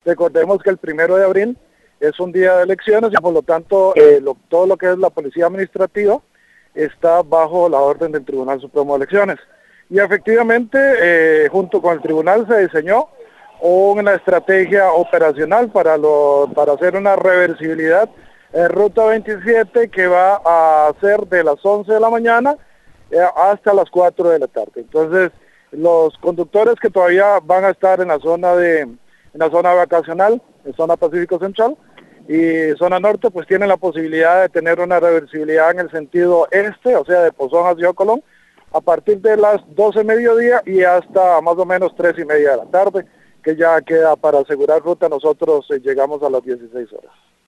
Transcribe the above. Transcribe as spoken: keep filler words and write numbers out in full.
Recordemos que el primero de abril es un día de elecciones y por lo tanto eh, lo, todo lo que es la policía administrativa está bajo la orden del Tribunal Supremo de Elecciones. Y efectivamente, eh, junto con el tribunal se diseñó una estrategia operacional para, lo, para hacer una reversibilidad en Ruta veintisiete que va a ser de las once de la mañana eh, hasta las cuatro de la tarde. Entonces, los conductores que todavía van a estar en la zona de en la zona vacacional, en zona Pacífico Central y zona norte, pues tienen la posibilidad de tener una reversibilidad en el sentido este, o sea, de Pozón hacia Colón, a partir de las doce mediodía y hasta más o menos tres y media de la tarde, que ya queda para asegurar ruta. Nosotros eh, llegamos a las dieciséis horas.